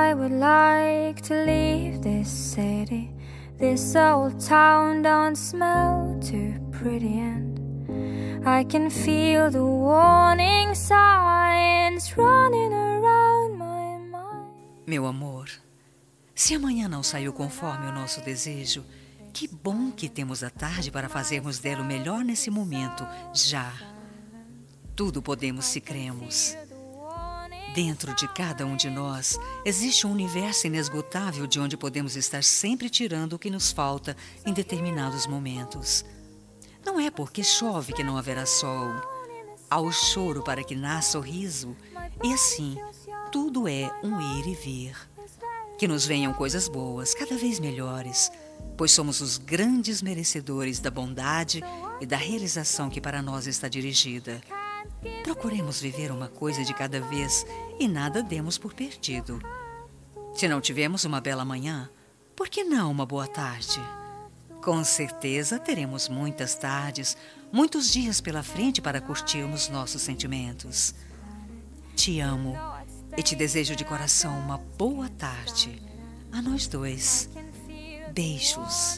I would like to leave this city. This old town don't smell too pretty, and I can feel the warning signs running around my mind. Meu amor, se amanhã não saiu conforme o nosso desejo, que bom que temos a tarde para fazermos dela o melhor nesse momento, já. Tudo podemos se cremos. Dentro de cada um de nós existe um universo inesgotável de onde podemos estar sempre tirando o que nos falta em determinados momentos. Não é porque chove que não haverá sol. Há o choro para que nasça o riso. E assim, tudo é um ir e vir. Que nos venham coisas boas, cada vez melhores, pois somos os grandes merecedores da bondade e da realização que para nós está dirigida. Procuremos viver uma coisa de cada vez e nada demos por perdido. Se não tivemos uma bela manhã, por que não uma boa tarde? Com certeza teremos muitas tardes, muitos dias pela frente para curtirmos nossos sentimentos. Te amo e te desejo de coração uma boa tarde. A nós dois. Beijos.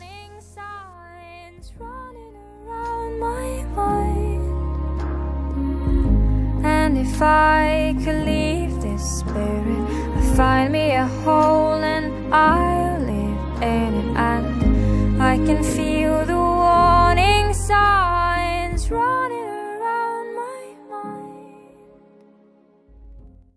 And if I could leave this spirit, I'd find me a home.